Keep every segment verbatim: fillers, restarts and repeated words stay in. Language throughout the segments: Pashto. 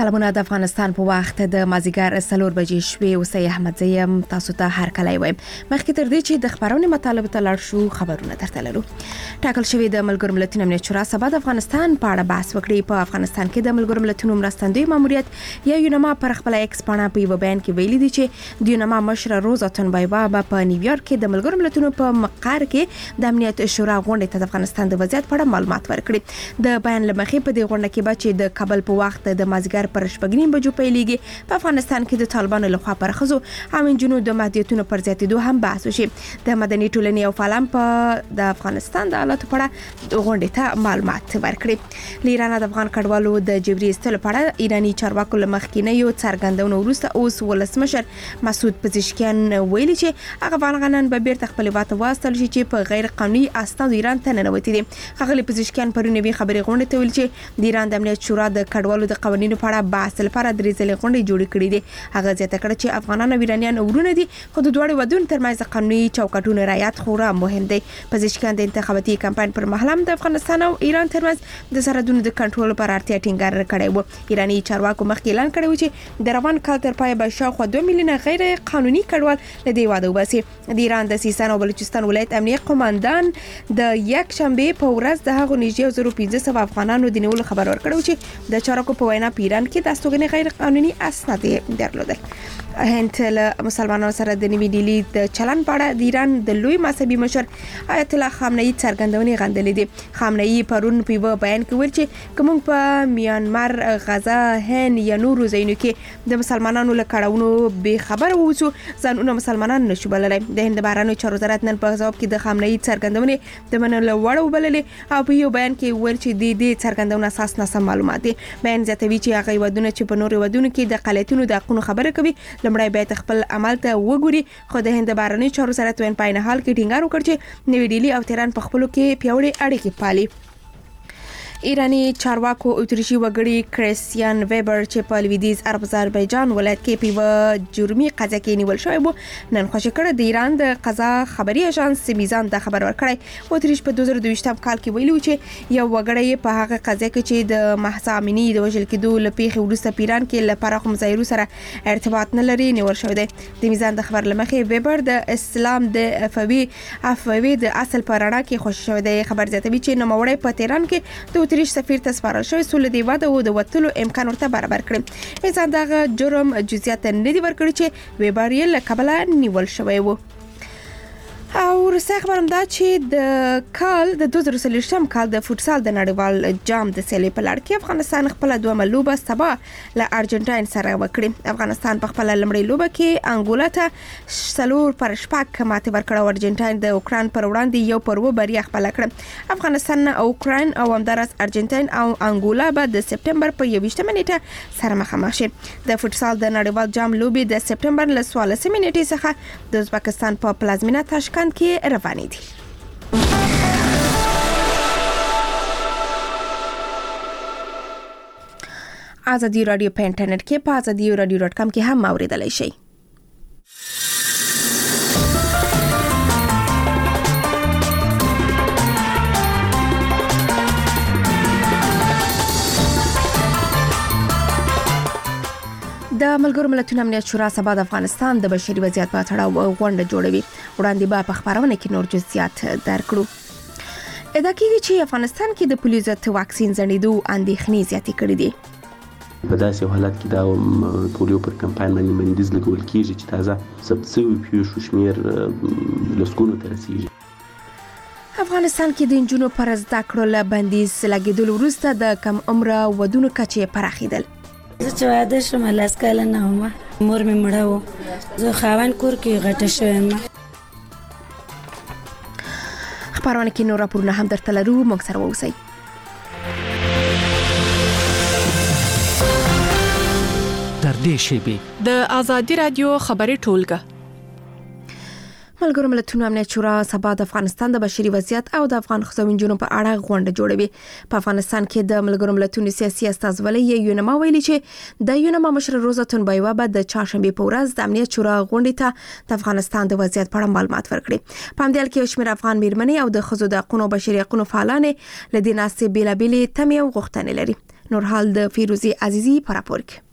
سلامونه د افغانستان په وخت د مازیګر سلور بجې شوې اوسې احمد زیم تاسو ته هر کله وایم مخکې تر دې چې د خبرونو مطالب ته لاړ شو خبرونه درته لرو. ټاکل شوی د ملګرو ملتونو امنیت شورا سبا د افغانستان په اړه بحث وکړي. په افغانستان کې د ملګرو ملتونو مرستندوی ماموریت یا یونما پر خپل ایکس پاڼه په یو بیان کې ویلي دي چې د یونما مشر روزا تنبایبا په نیویارک کې د ملګرو ملتونو په مقر کې د امنیت شورا غونډې ته د افغانستان د وضعیت په اړه معلومات ورکړي. د بیان لمخې په دې غونډه کې به چې د کابل په وخت د مازیګر پر شپږنیم بجو پیلېږي په افغانستان کې د طالبانو لخوا پر ښځو او نجونو د محدودیتونو پر زیاتېدو هم بحث وشي. د مدني ټولنې او فعالان په د افغانستان د حالاتو په اړه غونډې ته معلومات ورکړي. له ایران د افغان کډوالو د جبري ایستلو په اړه ایراني چارواکو له مخکینیو څرګندونو وروسته اوس ولسمشر مسعود پزشکیان ویلي چې هغه افغانان به بیرته خپل هیواد ته واستول شي چې په غیر قانوني اسنادو ایران ته ننوتي دي. ښاغلي پزشکیان پرون نوي خبري غونډې ته ویل چې د ایران د امنیت شورا د کډوالو د قوانینو په اړه بحث لپاره درې ځلې غونډې جوړې کړې دي. هغه زیاته کړه چې افغانان او ایرانیان ورونه دي خو د دوه ودونو ترمنځ قانوني چوکاټونو رعایت خورا مهم دی. پزشکیان د انتخاباتي کمپاین پر مهال هم د افغانستان او ایران ترمنځ د سرحدونو د کنټرول پر اړتیا ټینګار کړی و. ایراني چارواکو مخکې اعلان کړی و چې د روان کال تر پای به شاوخوا دوه میلیونه غیر قانوني کډوال له دې واده وباسي. د ایران د سیستان او بلوچستان ولایت امنیه قوماندان د یک شنبه په ورځ د هغو نږدې زره پنځه سوه افغانانو د نیولو خبر ورکړ چې د چارواکو په وینا په ایران کې د استوګنې غیر قانوني اسناد درلودل. هند له مسلمانانو سره د نیوي ډیلی د چلن په اړه د ایران د لوی مذهبي مشر آیت الله خامنه‌ای څرګندونې غندلې دي. خامنه‌ای پرون په یو بیان کې ویل چې کوم په میانمار، غزا، هند یا نورو ځایونو کې د مسلمانانو له کړهونو به خبر ووسو ځانونه مسلمانان نشو بللای. د هند بهرنیو چارو وزارت نن په ځواب کې د خامنه‌ای څرګندونې د منلو وړ وبللې او په یو بیان کې ویل چې د دې څرګندونه اساس ناسم معلومات دي. بیان زیاتوي چې هغه ودونه چې په نورو ودونو کې د قلیتونو د حقونو خبره کوي لمړی باید خپل عمل ته وګوري. خو د هند بهرنیو چارو وزارت وین پاین حال کې ټینګار وکړ چې نوی ډیلی او تهران په خپلو کې پیاوړې اړیکې پالي. ایرانی چارواکو اتریشي وګړي کریستیان ویبر چې په لویدیز عرب آذربایجان ولایت کې په جرمي قضیه کې نیول شوی وو نن خوشی کړه. د ایران د قضا خبري اژانس میزان د خبر ورکړی. اتریش په دوه زره دوه کال کې ویلو چې یو وګړی په هغه قضیه کې چې د محسا امینی د وژل کېدو لپاره وروسته پیران کې لپاره خو مظاهرو سره ارتباط نه لري نیول شوی دی. د میزان د خبر لمخې ویبر د اسلام د افوی افوی د اصل پر اړه کې خوشی شوی دی. خبر زیاتوي چې نوموړی په تهران کې د اتریش سفیر ته سپارل شوی سول دی واده او د وټلو امکان ورته برابر کړی. میزان دغه جرم جزئیات نه دی ورکړي چې ویبر یې له کبله نیول شوی وو. او رسې خبرم دا چې د کال د دوه زره څلوېښتم کال د فوتسال د نړیوال جام د سیالۍ په لړ کې افغانستان خپل دوه لوبه سبا له ارجنټاین سره وکړي. افغانستان په خپل لمړی لوبه کې انګولا ته سلور پر شپږ ماته ورکړه او ارجنټاین د اوکراین پر وړاندې یو پر و بریا خپل کړه. افغانستان او اوکراین او همدارس ارجنټاین او انګولا به د سپټمبر په یوویشتمه نیټه سره مخامخ شي. د فوتسال د نړیوال جام لوبې د سپټمبر له څوارلسمې نیټې څخه د ازبکستان په پلازمینه تاشکند کې روانې دي. آزادي رادیو په انټرنیټ کې په آزادي رادیو ډاټ کام کې هم اوریدلای شئ. د ملګرو ملتونو امنیت شورا سبا د افغانستان د بشري وضعیت په اړه غونډه جوړوي. وړاندې به په خبرونه کې نور جزئیات درکړو. ادعا کیږي چې افغانستان کې د پولیو ضد واکسین ځنډېدو اندېښنې زیاتې کړې دي. په داسې حالت کې دا پولیو پر کمپاین باندې بندیز لګول کیږي چې تازه ثبت شوي پیښو شمېر لسګونو ته رسیږي. افغانستان کې د نجونو پر زده کړو له بندیز لګېدلو وروسته د کم عمره ودونو کچې پراخېدل. زه چې واده شوم لس کاله نه وم، مور مې مړه وه، زه خاوند کور کې غټه شوم. خبرونه کې نور راپورونه هم درته لرو، موږ سره اوسئ. تر دې شیبې د آزادي رادیو خبري ټولګه. ملګرو ملتونو امنیت شورا سبا د افغانستان د بشري وضعیت او د افغان ښځو په اړه غونډه جوړوي. په افغانستان کې د ملګرو ملتونو سیاسي استازولۍ یونما ویلي چې د یونما مشر روزا تنبایبا به د چهارشنبه په ورځ د امنیت شورا غونډې ته د افغانستان د وضعیت په اړه معلومات ورکړي. په همدې حال کې شمېر افغان میرمنې او د ښځو د حقوقو بشري حقوقو فعالان له دې ناستې بیلابېلې تمې او غوښتنې لري. نورحال د فیروزی عزیزی په راپور کې.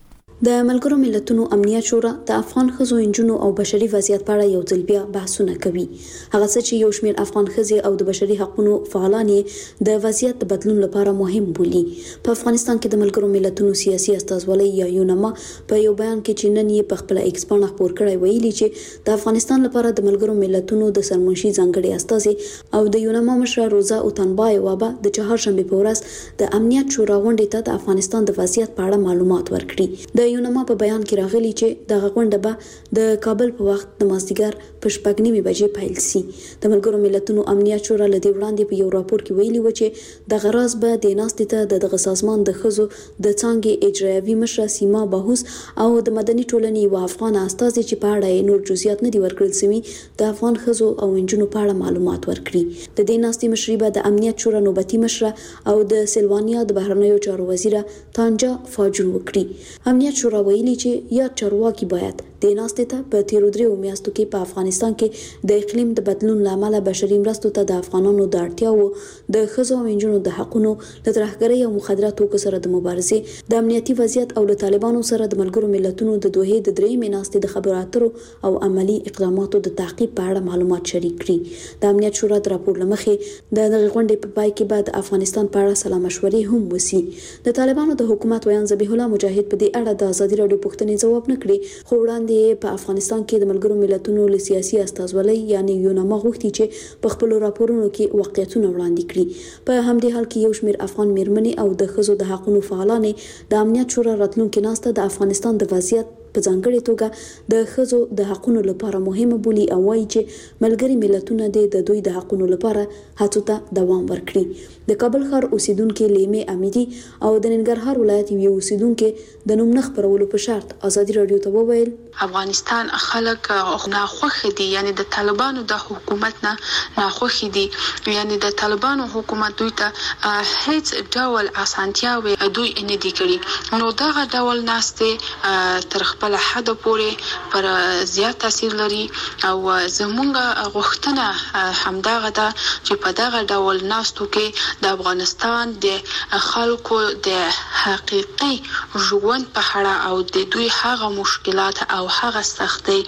د ملګرو ملتونو امنیت شورا د افغان ښځو انجونو او بشري وضعیت په اړه یو ځل بیا بحثونه کوي. هغه څه چې یو شمېر افغان ښځې او د بشري حقوقو فعالان د وضعیت د بدلون لپاره مهم بولي. په افغانستان کې د ملګرو ملتونو سیاسي استازولۍ یا یونما په یو بیان کې چې نن یې په خپل ایکس باندې خپور کړی ویلي چې د افغانستان لپاره د ملګرو ملتونو د سرمنشي ځانګړي استازي او د یونما مشره روزا اوتانبایووا د چهارشنبه په ورځ د امنیت شورا غونډې ته د افغانستان د وضعیت په اړه معلومات ورکړي. د یونما په بیان کې راغلي چې د غونډه به د کابل په وخت د مازدیګر په شپږ نیمې بجې پیل شي. د ملګرو ملتونو امنیت شورا له دې وړاندې په یو راپور کې ویلي و چې د غراز به د ناستې ته د دغه سازمان د ښځو د څانګې اجرایوي مشره سیما باهوس او د مدني ټولنې یو افغان استازي چې په اړه نور جزئیات نه دي ورکړل شوي د افغان ښځو او انجونو په اړه معلومات ورکړي. د دې ناستې مشري به د امنیت شورا نوبتي مشره او د سلوانیا د بهرنیو چارو وزیره تانجا فاجر وکړي. امنیت شورا ویلي چې یا چارواکي باید د ناستې ته په تیرو دریو میاشتو کې په افغانستان کې د اقلیم د بدلون لامل بشري مرستو ته د افغانانو د اړتیاو د ښځو او انجونو د حقونو د ترهګرۍ او مخدره توکو سره د مبارزې د امنیتي وضعیت او له طالبانو سره د ملګرو ملتونو د دوه د درېمې ناستې د خبرو اترو او عملی اقداماتو د تعقیب په اړه معلومات شریک کړي. د امنیت شورا د راپور لمخې د دغه غونډې په پای کې بعد افغانستان په اړه سلا مشورې هم وسی. د طالبانو د حکومت ویان ذبیح الله مجاهد په دې اړه د ازادي راډیو پوښتنې جواب نه کړي، خو وړاندې په افغانستان کې د ملګرو ملتونو له سیاسي استازولۍ یعنی یونما غوښتي چې په خپل راپورونو کې واقعیتونه وړاندې کړي. په همدې حال کې یو شمېر افغان میرمنې او د ښځو د حقوقو فعالان د امنیت شورا راتلونکي ناسته د افغانستان د وضعیت په ځانګړي توګه د ښځو د حقوقو لپاره مهمه بولي او وایي چې ملګري ملتونه د دوی د حقوقو لپاره هڅو ته دوام ورکړي. د کابل ښار اوسیدونکو لیمه امیدي او د ننګرهار ولایت یو اوسیدونکو د نوم نه خپرولو په شرط ازادي راډیو ته وویل افغانستان خلک ناخوښ دي، یعنی د طالبانو د حکومت نه ناخوښ دي، یعنی د طالبانو حکومت دوی ته هیڅ ډول اسانتیاوي دوی نه دي کړي. نو دغه ډول ناشته تر خپل حد پورې پر زیات تاثیر لري او زمونږ غوښتنه همدغه ده چې په دغه ډول ناستو کې د افغانستان د خلکو د حقيقي ژوند په اړه او د دوی هغه مشکلات او هغه سختي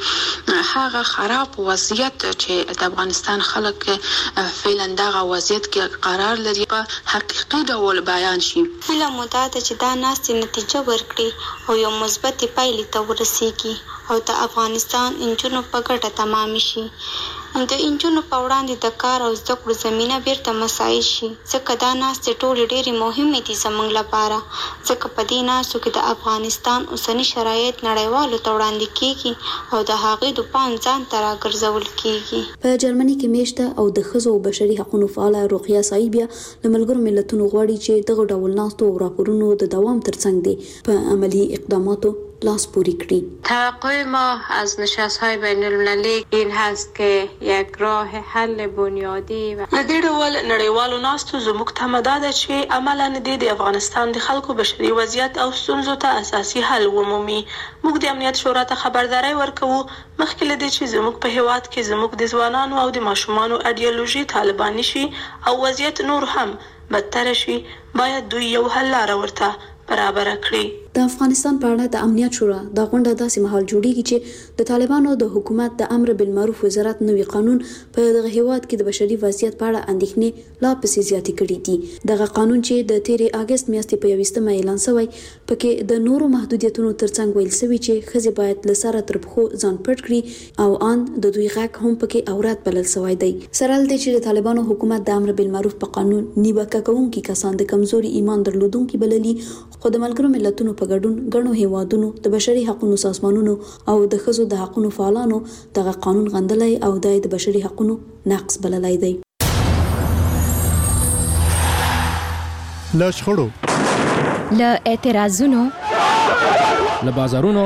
هغه خراب وضعیت چې د افغانستان خلک فعلا دغه وضعیت کې قرار لري په حقيقي ډول بیان شي. هله مدته چې دا ناستې نتیجه ورکړي او یو مثبت پایلې ته ورسیږي او د افغانستان انجونو په ګټه تمام شي. د انجونو په وړاندې د کار او زده کړو زمينه بیرته مساعد شي، ځکه دا ناستې ټولې ډېرې مهمې دي زموږ لپاره، ځکه په دې ناستو کې د افغانستان اوسني شرایط نړیوالو ته وړاندې کیږي او د هغې د پام ځان ته راګرځول کیږي. په جرمني کې میشته او د ښځو او بشري حقوقو فعاله روقیه صایبیا د ملګرو ملتونو غواړي چې دغه ډول ناستو او راپورونو د دوام ترڅنګ دي په عملی اقداماتو لاس پوری کړي. توقع ما از نشست‌های بین‌المللی این هست که یک راه حل بنیادی و لدې ډول نړیوالو ناستو زموږ تمه دا ده چې عملاً د افغانستان د خلکو بشري وضعیت او ستونزو ته اساسي حل ومومي. موږ د امنیت شورا ته خبرداري ورکوو مخکې له دې چې زموږ په هیواد کې زموږ د ځوانانو او د ماشومانو ایډیالوژي طالباني شي او وضعیت نور هم بدتر شي، باید دوی یو حل لاره ورته برابر کړي. د افغانستان په اړه د امنیت شورا د غونډه داسې مهال جوړیږي چې د طالبانو د حکومت د امر بالمعروف وزارت نوي قانون په دغه هیواد کې د بشري وضعیت په اړه اندېښنې لا پسې زیاتې کړې دي. دغه قانون چې د تیرې اگست میاشتې په یویشتمه اعلان شوی پکې د نورو محدودیتونو ترڅنګ ویل شوی چې ښځې باید له سره تر پښو ځان پټ کړي او ان د دوی غږ هم پکې اورات بلل شوی دی. سره ل دې چې د طالبانو حکومت د امر بالمعروف په قانون نیوکه کوونکي کسان د کمزوري ایمان درلودونکي بللي، خو د ملګرو ملتونو په ګډون غنو هیوادونو د بشري حقوقو سازمانونو او د ښځو د حقوقو فعالانو دغه قانون غندلای او د بشري حقوقو نقض بللای دی. له شخړو، له اعتراضونو، له بازارونو،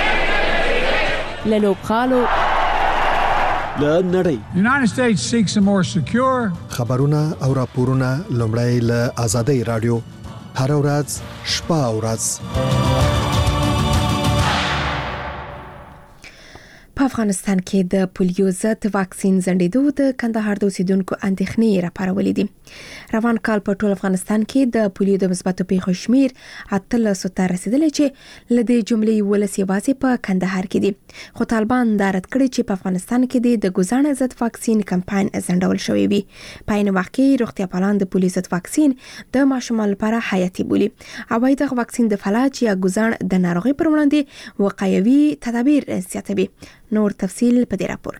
له لوبخالو، له نړۍ United States seeks a more secure خبرونه او راپورونه لومړی له آزادۍ رادیو هر ورځ شپه او ورځ. په په افغانستان کې د پولیو ضد واکسین زندیدو د کندهار د اوسیدونکو اندېښنې راپارولې دي. روان کال په ټول افغانستان کې د پولیو د مثبتو پیښو شمیر اتلسو ته رسیدلی چې لدې جملې ولس یوازې په کندهار کې دي. خو طالبان دا رد کړی چې په افغانستان کې د ګوزڼ ضد واکسین کمپاین زندول شوی وي. په عین وخت کې روغتیا پالان د پولیو ضد واکسین د ماشومانو لپاره حیاتي بولي او وايي دغه واکسین د فلج یا ګوزڼ د ناروغي پر وړاندې وقایوي تدابیر زیاتوي. نور تفصیل په دې راپور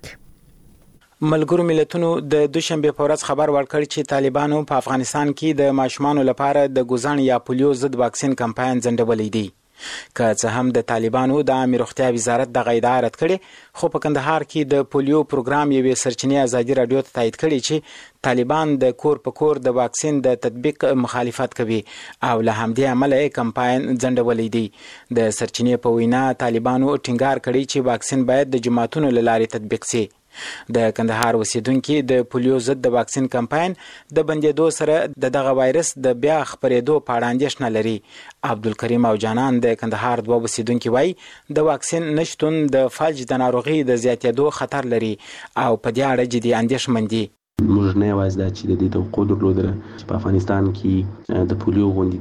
کې. ملګرو ملتونو د دوشنبه په ورځ خبر ورکړ چې طالبانو په افغانستان کې د ماشومانو لپاره د ګوزڼ یا پولیو ضد واکسین کمپاین زندولې دي. که څه هم د طالبانو د عامه روغتیا وزارت د غیدا رد کړي، خو په کندهار کې د پولیو پروګرام یوې سرچینې ازادي رادیو ته تایید کړي چې طالبان د کور په کور د واکسین د تطبیق مخالفت کوي او له همدې امله کمپاین زندولې دي. د سرچینې په وینا طالبانو ټینګار کړي چې واکسین باید د جماعتونو له لارې تطبیق شي. د کندهار اوسیدونکو د پولیو ضد د واکسین کمپاین د بندیدو سره د دغه وایرس د بیا خپرېدو په اړه اندېښنه لري. عبدالکریم او جانان د کندهار دوه اوسیدونکو وایي د واکسین نشټون د فلج د ناروغي د زیاتېدو خطر لري او په دې اړه جدي اندېښمن دي. موږ نه یوازې دا چې د دې توقع درلودله چې په افغانستان کې د پولیو غوندې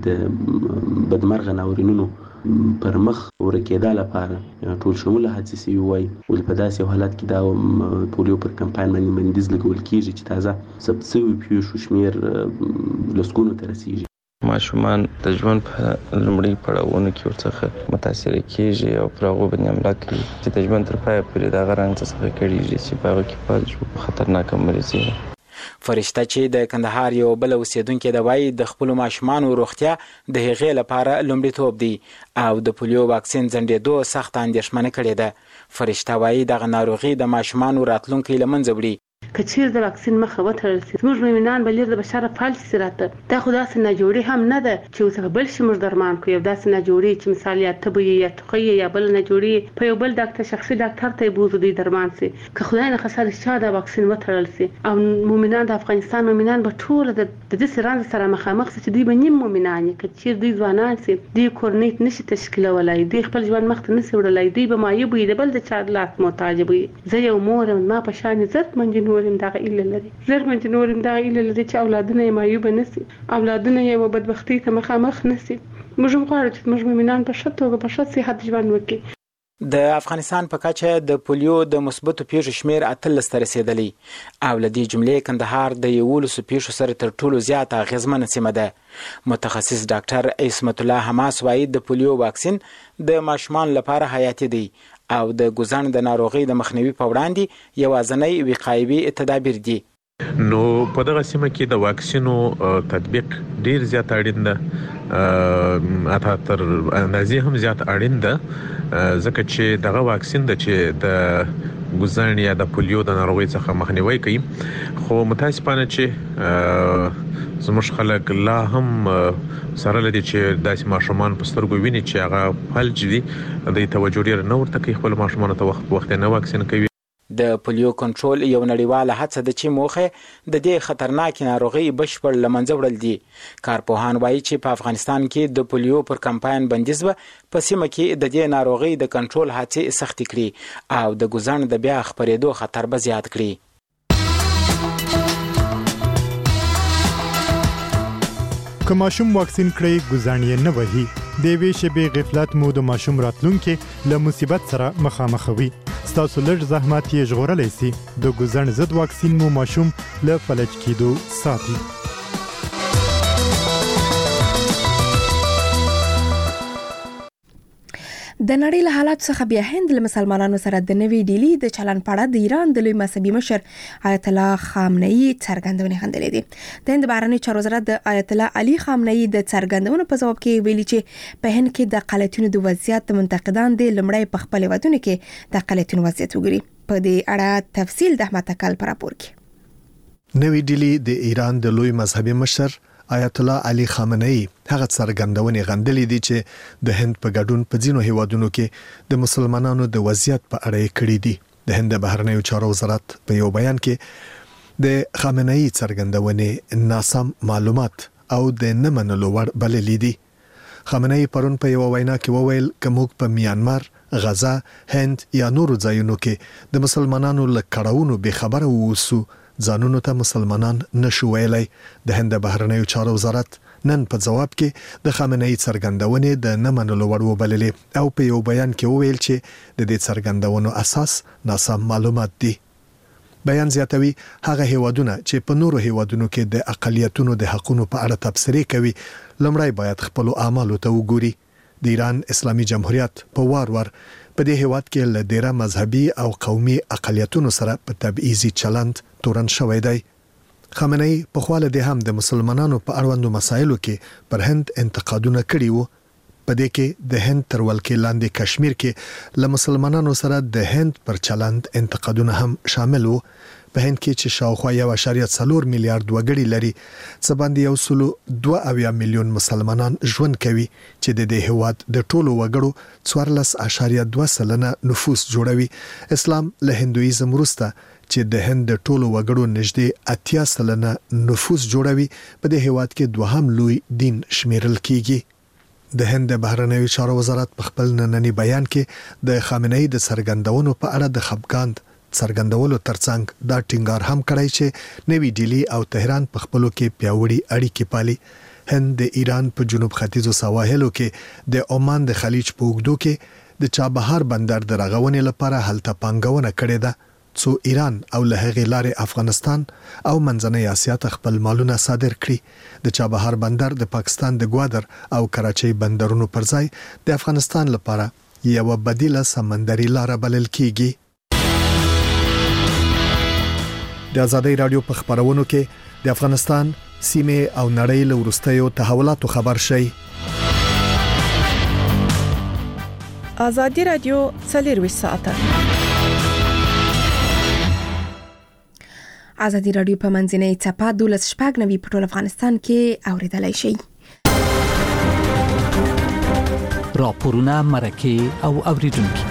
د بدمرغه ناورینونو پر مخ ورکېدا لپاره ټول شموله هڅې سوي وای، ولې په داسې حالت کې دا پولیو پر کمپاین باندې بندیز لګول کېږي چې تازه ثبت شوي پیښو شمېر لسګونو ته رسیږي. ماشومان د ژوند په لومړي پړاوونو کې ورڅخه متاثر کېږي او پر هغو باندې حمله کوي چې د ژوند تر پایه پورې د هغه رنګ څخه کړېږي چې په هغه کې فلج خطرناکه مرضي. فرشته چې د کندهار یو بل اوسیدونکو د وای د خپل ماشومان روغتیا د هغې لپاره لومړیتوب دی او د پولیو واکسین زندیدو سخت اندېښمنه کړې ده. فرشته وای د ناروغي د ماشومان راتلونکي لمنځه وړي. کچیر د واکسین مخه وتړل شي، زموږ مؤمنان به لیر د بشر فلج سي راته. دا خو داسې نه جوړي هم نه ده چې اوسه بل شي موږ درمان کوي. داسې نه جوړي چې مثال یا تبي یا ټوخی یا بل نه جوړي په یو بل ډاکټر شخصي ډاکټر ته بوزو دی درمان سي. که خدای نه خسر شي دا واکسین وتړل شي او مؤمنان د افغانستان مؤمنان به ټول د دې سره سره مخامخ شي چې دی به نیم مؤمنان کچیر دی ځوانان سي دی کورنیت نشي تشکیلولای، دی خپل ژوند مخ ته نشي وړلای، دی به مایوب وي د بل د چار لاس محتاج وي. زه یو مور ما په شان عزت منځ نورم دغه اله لري زر منځ نورم دغه اله لري چې اولادونه یې مایوب نشي، اولادونه یې بدبختی ته مخامخ نشي. موږ غواړو چې موږ مؤمنان په ښه توګه په ښه صحت ژوند وکړي. د افغانستان په کچه د پولیو د مثبتو پیښو شمیر اتلس ته رسیدلی او له دې جملې کندهار د یولسو پیښو سره تر ټولو زیاته اغیزمنه سیمه ده. متخصص ډاکټر عصمت الله حماس وایي د پولیو واکسین د ماشومان لپاره حیاتي دی او د ګوزڼ د ناروغي د مخنیوي په وړاندې یوازینی وقایوي تدابیر دي. نو په دغه سیمه کې د واکسینو تطبیق ډیر زیات اړین ده، اته تر اندازې هم زیات اړین ده، ځکه چې دغه واکسین د چې د ګوزڼ یا د پولیو د ناروغي څخه مخنیوي کوي. خو متاسفانه چې زموږ خلک لا هم سره لدی چې داسې ماشومان په سترګو ویني چې هغه فلج دي، د توجه لري نه ورته کوي، خپل ماشومان ته وخت وخت نه واکسین کوي. د پولیو کنټرول یو نړیواله هڅه ده چې موخه د دې خطرناک ناروغي بشپړ لمنځه وړل دي. کارپوهان وایي چې په افغانستان کې د پولیو پر کمپاین بندیز به په سیمه کې د دې ناروغي د کنټرول هڅې سخت کړي او د ګوزڼ د بیا خپرېدو خطر به زیات کړي. که ماشوم واکسین کړی ګوزڼ یې نه وهي، د یوې شېبې غفلت مو د ماشوم راتلونکي له مصیبت سره مخامخوي. ستاسو لږ زحمت یې ژغورلی سي. د ګوزڼ ضد واکسین مو ماشوم له فلج کېدو ساتي. د نړۍ له حالات څخه بیا هند له مسلمانانو سره د نوې ډیلی د چلن په اړه د ایران د لوی مذهبي مشر آیت الله خامنه‌ای څرګندونې خندلې دي. د هند بهرنی چارو وزارت د آیت الله علي خامنه‌ای د څرګندونو په جواب کې ویلي چې په هند کې د قلتونو د وضعیت منتقدان د لمړی په خپل ودونه کې د قلتونو وضعیت وګوري. په دې اړه تفصیل د احمد تکل پر راپور کې. نوې ډیلی د ایران د لوی مذهبي مشر آیت الله علي خامنه‌ای هغه څرګندونې غندلې دي چې د هند په ګډون په ځینو هیوادونو کې د مسلمانانو د وضعیت په اړه کړي دي. د هند بهرنیو چارو وزارت په یو بیان کې د خامنه‌ای څرګندونې ناسم معلومات او د نه منلو وړ بللې دي. خامنه‌ای پرون په یو وینا کې وویل چې موږ په میانمار غزا، هند یا نورو ځایونو کې د مسلمانانو له کړهونو بې خبره ووسو ځانونو ته مسلمانان نشو ویلای. د هند بهرنیو چارو وزارت نن په جواب کې د خامنه‌ای څرګندونې د نه منلو وړ وبللې او په یو بیان کې وویل چې د دې څرګندونو اساس ناسم معلومات دي. بیان زیاتوي هغه هیوادونه چې په نورو هیوادونو کې د اقلیتونو د حقوقو په اړه تبصرې کوي لمړی باید خپل اعمالو ته وګوري. د ایران اسلامي جمهوریت په وار وار په دې هیواد کې له ډیره مذهبي او قومي اقلیتونو سره په تبعیضي چلند تورن شوی دی. خامنه‌ای په خواله د هم د مسلمانانو په اړوندو مسایلو کې پر هند انتقادونه کړي وو. په دې کې د هند تر ولکې لاندې کشمیر کې له مسلمانانو سره د هند پر چلند انتقادونه هم شامل وو. په هند کې چې شاوخوا یو اعشاریه څلور میلیارډ وګړي لري څه باندې یو سلو دوه اویا میلیون مسلمانان ژوند کوي چې د دې هیواد د ټولو وګړو څوارلس اعشاریه دوه سلنه نفوس جوړوي. اسلام له هندویزم وروسته چې د هند د ټولو وګړو نږدې اتیا سلنه نفوس جوړوي په دې هیواد کې دوهم لوی دین شمیرل کیږي. د هند د بهرنیو چارو وزارت په خپل نننی بیان کې د خامنه‌ای د څرګندونو په اړه د خپګاند څرګندولو ترڅنګ دا ټینګار هم کړی چې نوی ډیلی او تهران په خپلو کې پیاوړي اړیکې پالي. هند د ایران په جنوب ختیځو سواحلو کې د عمان د خلیج په اوږدو کې د چابهار بندر د رغونې لپاره هلته پانګونه کړې ده څو ایران او له هغې لارې افغانستان او منځنۍ اسیا ته خپل مالونه صادر کړي. د چابهار بندر د پاکستان د ګوادر او کراچۍ بندرونو پر ځای د افغانستان لپاره یو بدیله سمندري لار بلل کیږي. د آزادۍ رادیو په خبرونو کې د افغانستان سیمه او نړۍ له وروستیو تحولاتو خبر شي. آزادۍ رادیو څلور ساعته آزادۍ رادیو په منځنۍ چپه دولس شپږ نوي په ټول افغانستان کې اوریدلای شي. راپورونه مرکه او اوریدونکو.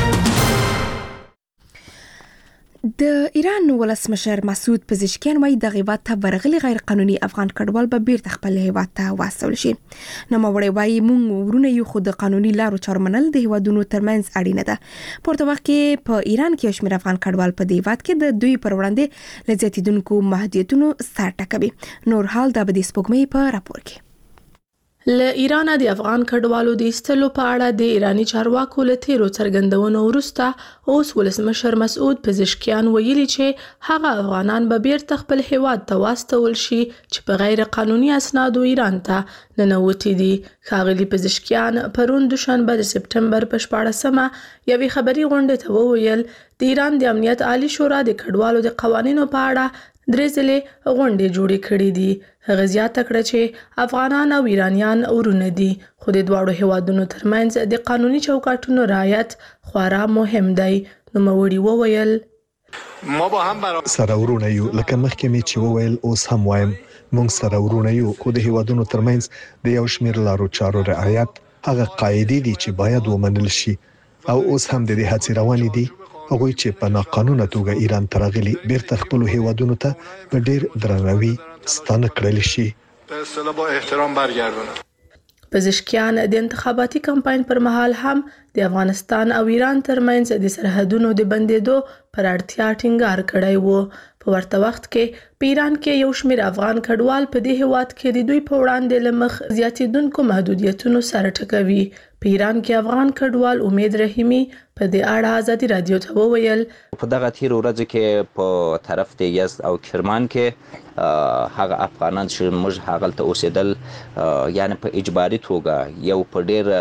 د ایران ولسمشر مسعود پزشکیان وايي د غیبت ته ورغلي غیر قانوني افغان کډوال به بیرته خپل هیواد ته واستول شي. نو موري وايي مونږ ورونه یو خود قانوني لارو چارو منل د هیوادونو ترمنځ اړینه ده. پورته وخت کې په ایران کې شمیر افغان کډوال په دی هیواد کې د دوی پر وړاندې لزیاتیدونکو محدودیتونو سر ټکوي. نور حال د بدی سپوږمۍ په راپور کې. له ایران د افغان کډوالو د ایستلو په اړه د ایرانی چارواکو له تیرو څرګندونو وروسته اوس ولسمشر مسعود پزشکیان ویلي چې هغه افغانان به بیرته خپل هیواد ته واستول شي چې په غیر قانوني اسنادو ایران ته ننوتي دي. ښاغلي پزشکیان پرون دوشنبه د سپټمبر په شپاړسمه یوې خبري غونډې ته وویل د ایران د امنیت عالی شورا د کډوالو د قوانینو په اړه درې ځلې غونډې جوړې کړې دي. هغه زیاته کړه چې افغانان او ایرانیان ورونه دي خو د دواړو هیوادونو ترمنځ د قانوني چوکاټونو رعایت خورا مهم دی. نو موري وویل ما با هم برابر سره ورونه یو لکه مخکې می چې وویل اوس هم وایم مونږ سره ورونه یو خو د هیوادونو ترمنځ د یو شمیر لارو چارو رعایت هغه قاعده دي چې باید ومنل شي او اوس هم د دې هڅې روانې دي. هغوی چې په ناقانونه توګه ایران ته راغلي بیرته خپل هیوادونو ته په ډیر درناوي ستانه کړل شي. په اصطلاح با احترام برگردونه. پزشکیان د انتخاباتي کمپاین پر مهال هم د افغانستان او ایران ترمنځ د سرحدونو د بندیدو پر اړتیا ټینګار کړی وو. په ورته وخت کې په ایران کې یو شمېر افغان کډوال په دې هیواد کې د دوی په وړاندې له مخ زیاتېدونکو محدودیتونو سره ټکوي. په ایران کې افغان کډوال امید رحیمي په دې اړه آزادۍ رادیو ته وویل په دغه تیرو ورځو کې په طرف د یزد او کرمان کې هغه افغانان چې موږ هغلته اوسېدل یعنی په اجباري توګه یو په ډېر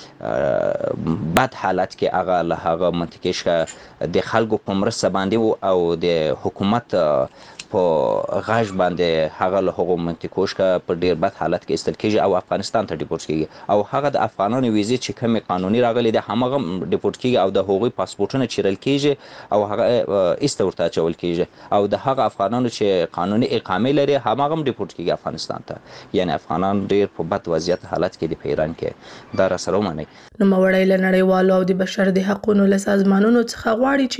بد حالت کې هغه له هغه منطقې څخه د خلکو په مرسته باندې او د حکومت په غاښ باندې هغه له هغو منطقو څخه په ډېر بد حالت کې ایستل کېږي او افغانستان ته ډیپورټ کېږي او هغه د افغانانو ویزې چې کومې قانوني راغلي دي هماغه ډیپورټ کېږي او د هغوی پاسپورټونه چیرل کېږي او هغه ایسته ورته اچول کېږي او د هغه افغانانو چې قانوني اقامې لري هماغه هم ډیپورټ کېږي افغانستان ته. یعنی افغانان ډېر په بد وضعیت حالت کې دي په ایران کې. دا راسره ومنئ. نوموړی له نړیوالو او د بشر د حقونو له سازمانونو څخه غواړي چې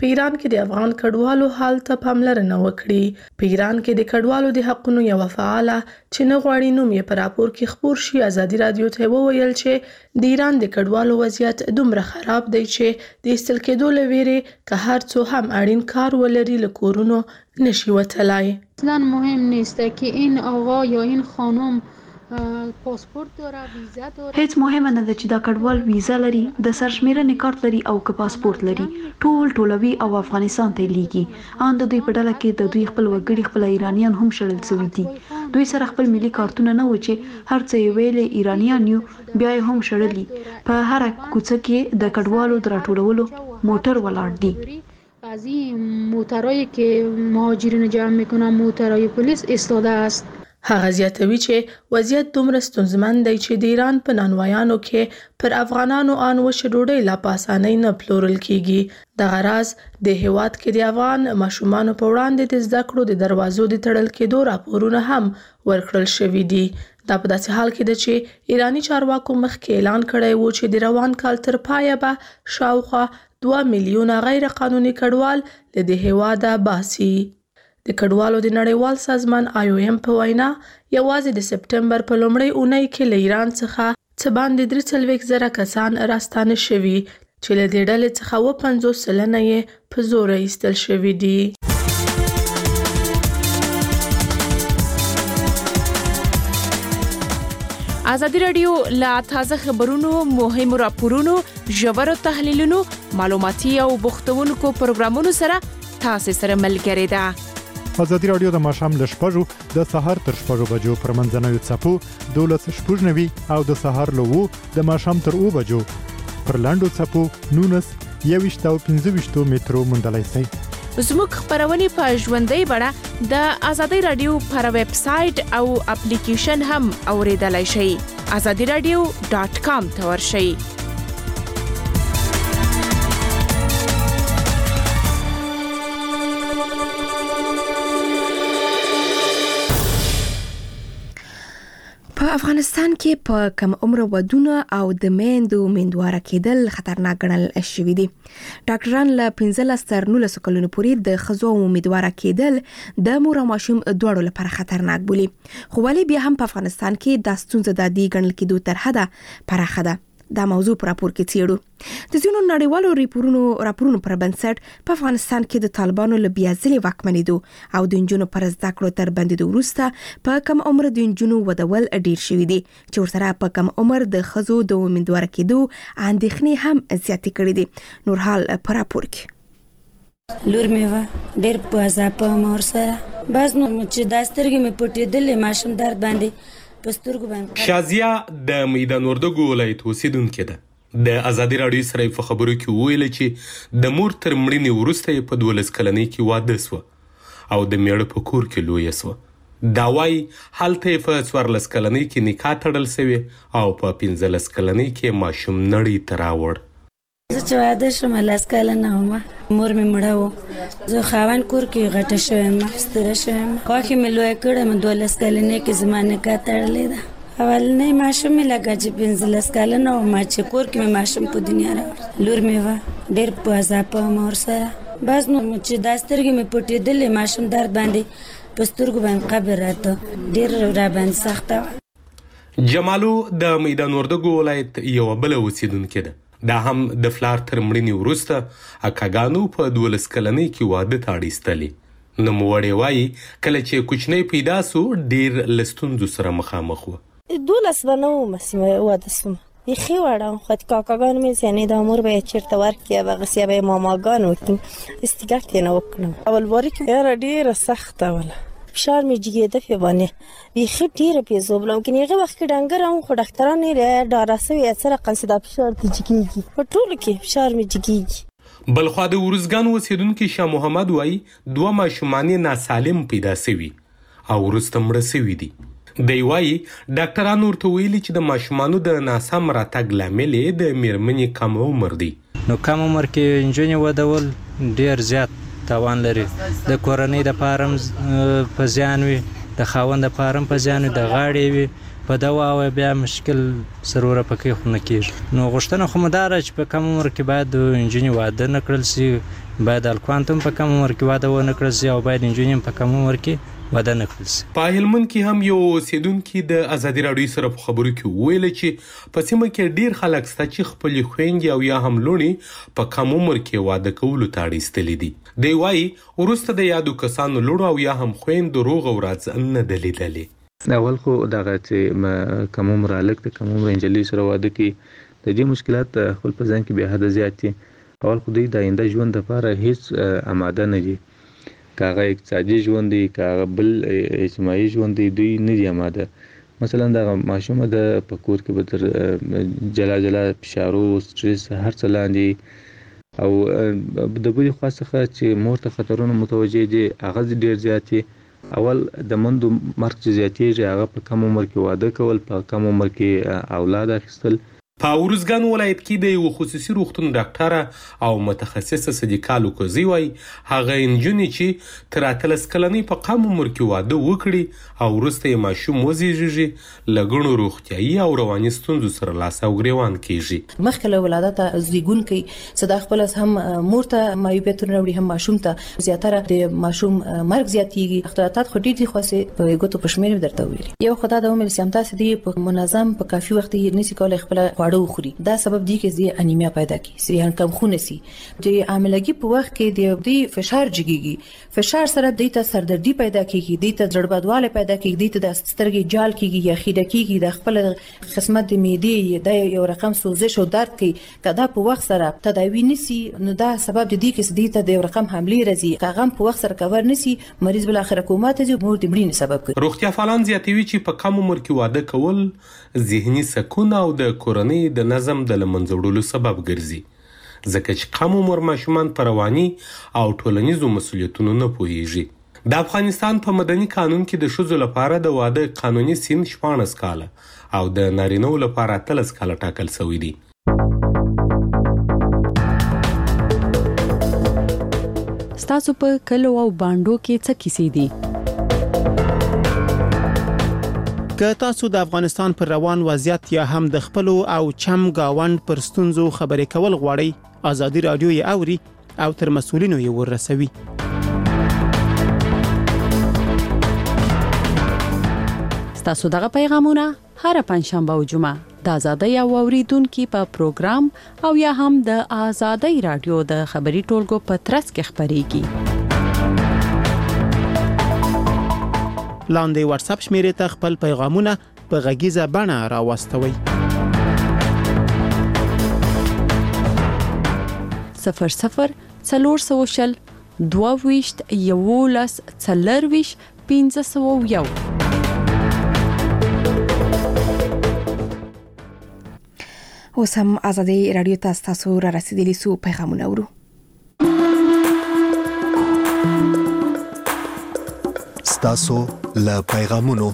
په ایران کې د افغان کډوالو حال ته پاملرنه وکړي. په ایران کې د کډوالو د حقوقو یو فعاله چې نه غواړي نوم یې په راپور کې خپور شي ازادي رادیو ته وویل چې د ایران د کډوالو وضعیت دومره خراب دی چې د ایستل کېدو له ویرې که هر څو هم اړین کار ولري له کورونو نشي وتلای. اصلا مهم نیست که این آقا یا این خانم پاسپورت داره، ویزا داره. هیڅ مهمه نه ده چې دا کډوال ویزا لري، د سرشمیرنې کارت لري او که پاسپورت لري. ټول ټولوي او افغانستان ته لیږي. ان د دوی په ډله کې د دوی خپل وګړي خپل ایرانیان هم شړل شوي دي. دوی سره خپل ملي کارتونه نه و چې هر څه یې ویلې ایرانیان یو بیا یې هم شړلي. په هر کوڅه کې د کډوالو د راټولولو موټر ولاړ دي. بعضی موترایی که مهاجرین جمع میکنن موترای پلیس ایستاده است. هغه زیاتوي چې وضعیت دومره ستونزمن دی چې د ایران په نانوایانو کې پر افغانانو ان وش ډوډۍ لا په اسانۍ نه پلورل کیږي. دغه راز د هیواد کې د افغان ماشومانو په وړاندې د زده کړو د دروازو د تړل کېدو راپورونه هم ورکړل شوي دي. دا په داسې حال کې ده چې ایرانی چارواکو مخکې اعلان کړی و چې د روان کال تر پایه به شاوخوا دوه میلیونه غیر قانوني کډوال له دې هیواده باسي. د کډوالو د نړیوال سازمان آی او ایم په وینا یوازې د سپټمبر په لومړۍ اونۍ کې له ایران څخه څه باندې درې څلوېښت زره کسان راستانه شوي چې له دې ډلې څخه اووه پنځوس سلنه یې په زوره ایستل شوي دي. ازادي رادیو لا تازه خبرونو، مهمو راپورونو، ژورو تحلیلونو، معلوماتي او بوختونکو پروګرامونو سره تاسو سره ملګری ده. ازادي رادیو د ماښام له شپږو د سهار تر شپږو بجو پر منځنوي څپو دولس شپږ نوي او د سهار له اوو د ماښام تر اوو بجو پر لاندو څپو نونس یوویشت او پنځه ویشتو مترو موندلای شئ. زموږ خبرونه په ژوندۍ بڼه د ازادي رادیو پر ویب سټ او اپلیکیشن هم اوریدلای شئ. ازادي رادیو ډاټ کام ته ورشئ. په افغانستان کې په کم عمر ودونه او د میندو میندواره کېدل خطرناک ګڼل شوي دي. ډاکټران له پنځلس تر نولس کلونو پورې د ښځو میندواره کېدل د مور او ماشوم دواړو لپاره خطرناک بولي. خو ولې بیا هم په افغانستان کې دا ستونزه د دې ګڼل کېدو تر حده پراخه ده. دا موضوع پر راپور کې څېړو. د ځینو نړیوالو ریپورونو راپورونو پر بنسټ په افغانستان کې د طالبانو له بیا ځلې واکمنېدو او د نجونو پر زده کړو تر بندېدو وروسته په کم عمر د نجونو ودول ډېر شوي دي چې ورسره په کم عمر د ښځو د امیندواره کېدو اندېښنې هم زیاتې کړې دي. نور حال پر راپور کې. لور مې وه ډېر په عذاب مور سره بعض نو چې دا سترګې مې پټېدلې ماشوم درد باندې شازیه د میدان وردګو ولایت اوسیدونکې ده. د ازادي رادیو سره په خبرو کې ویل چې د مور تر مړینې وروسته په دولس کلنۍ کې واده سو او د میړه په کور کې لوی سو. دا وايي هلته په څوارلس کلنۍ کې نکاح تړل شوی او په پنځلس کلنۍ کې ماشوم نړۍ ته راوړ. زه چې واده شوم لاس کاله نه وم، مور مې مړه وه، زه خاوند کور کې غټه شوم، ستړې شوم، خواښې مې لویه کړم. دولس کلنۍ کې زما نکاح تړلې ده. اولنی ماشوم مې لکه چې پنځلس کاله نه وم چې کور کې مې ماشوم په دنیا راوړ. لور مې وه ډېر په عذاب مور سره بعض نو چې دا سترګې مې پټېدلې ماشوم درد باندې په سترګو باندې قبر راته ډېر را باندې سخته وه. جمالو د میدان وردګو ولایت یوه بله اوسیدونکې ده. دا هم د فلار تر مړینې وروسته اکاګانو په دولس کلنۍ کې واده ته اړ ایستلې. نوموړې وایي کله چې کوچنی پیدا سو ډېر له ستونزو سره مخامخ وه. دولس به نه وم چې واده سوم، بیخي وړه وم، خو کاکاګانو مې یعنې دا مور به یې چېرته ورکړي او هغسې به یې ماماګان وکړي استګاټ یې نه وکړم. اول وارې کې یاره ډېره سخته وله، فشار مې جګېده پې باندې بیخي ډېره پې زوبله وم. هغه وخت کې ډنګره وم خو ډاکټران یې ډاره سوي څه رقم چې دا فشار دې جګېږي، په ټولو کې فشار مې جګېږي. بلخوا د ورزګان اوسیدونکي شاه محمد وایي دوه ماشومان یې ناسالم پیدا سوي او وروسته مړه سوي دي. دی وایي ډاکټرانو ورته ویلي چې د ماشومانو د ناسم راتګ لامل یې د میرمنې کم عمر دی. نو کم عمر کې نجونې ودول ډېر زیات تاوان لري. د کورنۍ دپاره هم په زیان وي، د خاوند دپاره هم په زیان وي، د غاړې وي په دوا او بیا مشکل سروره پکې خو نه کېږي. نو غوښتنه خو مو دا ده چې په کم عمر کې باید د نجونې واده نه کړل شي، باید الکوان ته په کم عمر کې واده ونه کړل شي او باید نجونې هم په کم عمر کې واده نه کړل شي. په هلمند کې هم یو اوسیدونکي د ازادي راډیو سره په خبرو کې وویل چې په سیمه کې ډیر خلک شته چې خپلې خویندې او یا هم لوڼې په کم عمر کې واده کولو ته اړ ایستلي دي. دی وایي وروسته د یادو کسانو لوڼو او یا هم خویندو روغ او راځ نه دي لیدلي. اول خو دغه چې کم عمر هلک د کم عمر نجلۍ سره واده کوي د دې مشکلات خپل په ځان کې بې حده زیات دي. اول خو دوی د آینده ژوند لپاره هیڅ اماده نه دي، که هغه اقتصادي ژوند دی که هغه بل اجتماعي ژوند دی، دوی نه دي اماده. مثلا دغه ماشومه د په کور کې به تر جلا جلا فشارو سټرس هر څه لاندې او د بلې خوا څخه چې مور ته خطرونه متوجه دي هغه ډېر زیات دي. اول د مندو مرګ چې زیاتېږي هغه په کم عمر کې واده کول، په کم عمر کې اولاد اخیستل. په ارزګان ولایت کې د یو خصوصي روغتون ډاکټره او متخصصه صدیقه لوکوزي وایي هغه نجونې چې تر اتلس کلنۍ په کم عمر کې واده وکړي او وروسته یې ماشوم وزېږېږي له ګڼو روغتیایي او رواني ستونزو سره لاس او ګریوان کېږي. مخکې له ولادته زیږونکی څه دا خپل هم مور ته معیوبیتونه راوړي هم ماشوم ته زیاتره د ماشوم مرګ زیاتېږي. اختلالات خو ډېر دي خو په ګوتو په شمېر درته ویلي. یو خدای د عمر سیمتا سدي په منظم په کافي وخت یې نسی کولای خپل خواړه وخوري. دا سبب دی چې زی انیمیا پیدا کی سریان کم خون سي د عاملګي په وخت کې د دې فشار جګيږي. فشار سره د ته سردردي پیدا کیږي، د ته زړبادواله پیدا کیږي، د ته سترګې جال کیږي یا خیډه کیږي، د خپل قسمت د معدې د یو رقم سوزش او درد کوي. کدا په وخت سره تداوی نسی نو دا سبب دی چې د ته د یو رقم حمله راځي. کاغم په وخت سره کور نسی مریض بل اخر کومات دي مور د مړینې سبب کوي. روغتیا فعالان زیاتوي چې په کم عمر کې واده کول ذهني سکون او د کورنۍ د نظم د لمنځوړلو سبب ګرځي، ځکه چې کم عمر ماشومان په رواني او ټولنیزو مسولیتونو نه پوهیږي. د افغانستان په مدني قانون کې د ښځو لپاره د واده قانوني سن شپاړس کاله او د نارینه‌و لپاره اتلس کاله ټاکل شوی دی. ستاسو په کلو او باندو کې څه کیسې دي؟ که تاسو د افغانستان پر روان وضعیت یا هم د خپل او چم گاوند پر ستونزو خبرې کول غواړئ، ازادي رادیو یې اوري او تر مسؤلینو یې ورسوي. ستاسو دغه پیغامونه هر پنځشنبه او جمعه د ازادي او اوریدونکو په پروګرام او یا هم د ازادي رادیو د خبري ټولګو په ترڅ کې خبريږي. لاندې واتس اپ شمیرې ته خپل پیغامونه په غږیزه بڼه راوستوئ. صفر صفر څلور سوه شل دوه ویشت یولس څلرویشت پنځه سوه یو. اوس هم ازادي رادیو ته تاسو را رسیدلی سو پیغامونه ورو. تاسو له پیغامونو.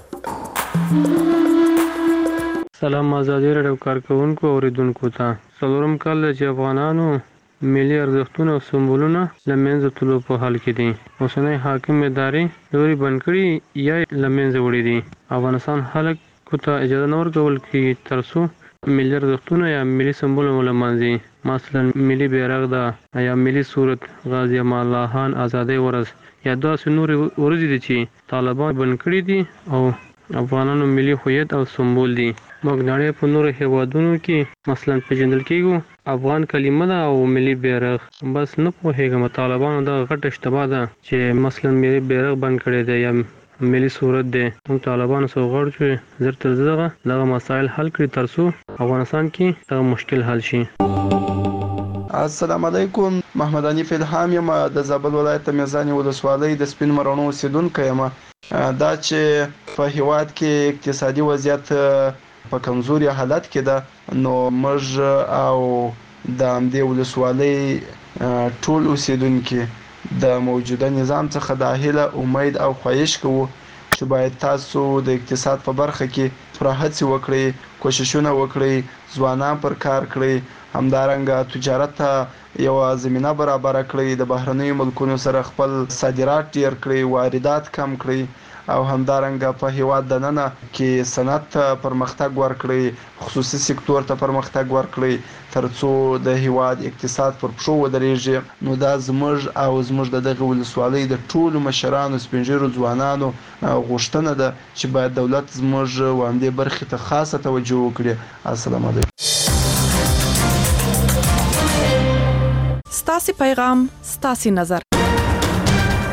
سلام ازادي رادیو کارکونکو اوریدونکو ته. څلورم کال چې افغانانو ملي ارزښتونه او سمبولونه لمنځه تلو په حال کې دي. اوسنۍ حاکم ادارې لوري بند کړي یا لمنځه وړي دي. افغانستان خلکو ته اجازه نه ورکول کېږي ترڅو ملي ارزښتونه یا ملي سمبولونه ولمانځي. مثلا ملي بیرغ ده یا ملي صورت غازی امان الله خان آزادۍ ورځ یا داسې نور ورځې دي چې طالبان بند کړي دي او افغانانو ملي هویت او سمبول دي. موږ نړۍ په نورو هیوادونو کې مثلا پیژندل کېږو افغان کلمه ده او ملي بیرغ. بس نه پوهېږم طالبانو دا غټه اشتباه ده چې مثلا ملي بیرغ بند کړی دی یا ملي صورت دی. موږ طالبانو سره غواړو چې زر تر زره دغه مسایل حل کړي ترڅو افغانستان کې دغه مشکل حل شي. السلام علیکم، محمد حنیف الهام یم د زابل ولایت میزانی ولسوالۍ د سپین مرونو اوسیدونکی یم. دا چې په هیواد کې اقتصادي وضعیت په کمزوري حالت کې ده نو موږ او د همدې ولسوالۍ ټول اوسیدونکي د موجوده نظام څخه د هیله امید او خواهش کوو چې باید تاسو د اقتصاد په برخه کې پوره هڅې وکړئ، کوششونه وکړئ، ځوانان پر کار کړئ همدارنګه تجارت ته یو زمينه برابر کړي، د بهرنیو ملکونو سره خپل صادرات ډیر کړي، واردات کم کړي او همدارنګه په هیواد د ننه کې صنعت ته پرمختګ ورکړي، خصوصي سکتور ته پرمختګ ورکړي ترڅو د هیواد اقتصاد پر پښو ودرېږي. نو دا زموږ او زموږ د دغه ولسوالۍ د ټولو مشرانو سپینږیرو ځوانانو غوښتنه ده چې باید دولت زموږ وړاندې برخې ته خاصه توجه وکړي. السلام علیکم. ستاسو پیغام ستاسو نظر.